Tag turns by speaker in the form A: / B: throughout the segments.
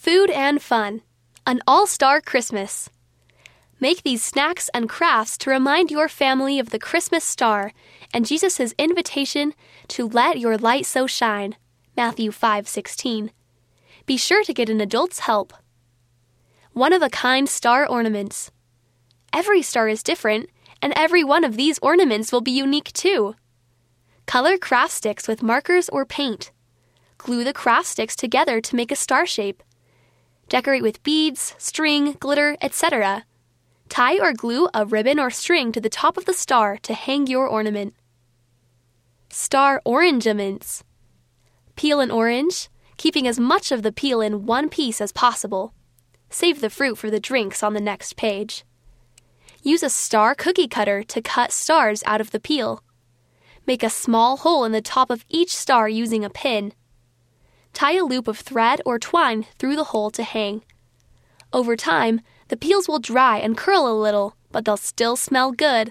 A: Food and fun. An all-star Christmas. Make these snacks and crafts to remind your family of the Christmas star and Jesus' invitation to let your light so shine. Matthew 5:16. Be sure to get an adult's help. One-of-a-kind star ornaments. Every star is different, and every one of these ornaments will be unique too. Color craft sticks with markers or paint. Glue the craft sticks together to make a star shape. Decorate with beads, string, glitter, etc. Tie or glue a ribbon or string to the top of the star to hang your ornament. Star orangements. Peel an orange, keeping as much of the peel in one piece as possible. Save the fruit for the drinks on the next page. Use a star cookie cutter to cut stars out of the peel. Make a small hole in the top of each star using a pin. Tie a loop of thread or twine through the hole to hang. Over time, the peels will dry and curl a little, but they'll still smell good.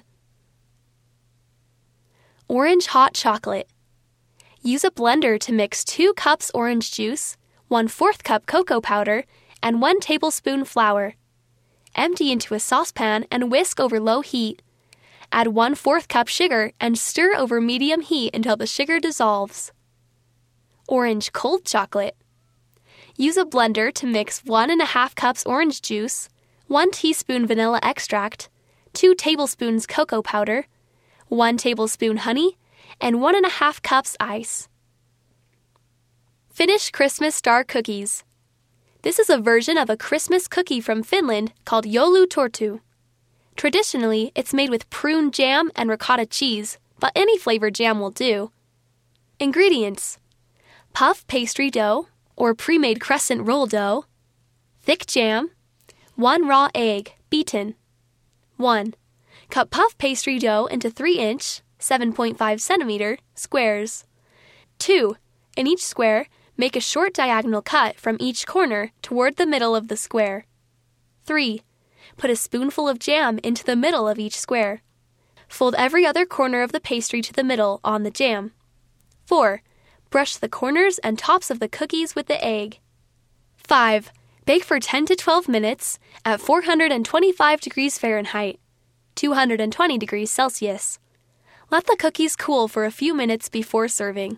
A: Orange hot chocolate. Use a blender to mix 2 cups orange juice, 1/4 cup cocoa powder, and 1 tablespoon flour. Empty into a saucepan and whisk over low heat. Add 1/4 cup sugar and stir over medium heat until the sugar dissolves. Orange cold chocolate. Use a blender to mix 1½ cups orange juice, 1 teaspoon vanilla extract, 2 tablespoons cocoa powder, 1 tablespoon honey, and 1½ cups ice. Finnish Christmas Star Cookies. This is a version of a Christmas cookie from Finland called joulutorttu. Traditionally, it's made with prune jam and ricotta cheese, but any flavored jam will do. Ingredients: puff pastry dough, or pre-made crescent roll dough, thick jam, 1 raw egg, beaten. 1. Cut puff pastry dough into 3-inch, 7.5 centimeter, squares. 2. In each square, make a short diagonal cut from each corner toward the middle of the square. 3. Put a spoonful of jam into the middle of each square. Fold every other corner of the pastry to the middle on the jam. 4. Brush the corners and tops of the cookies with the egg. 5. Bake for 10 to 12 minutes at 425 degrees Fahrenheit, 220 degrees Celsius. Let the cookies cool for a few minutes before serving.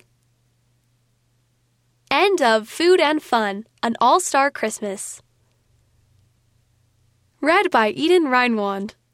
A: End of Food and Fun, an All-Star Christmas. Read by Eden Reinwand.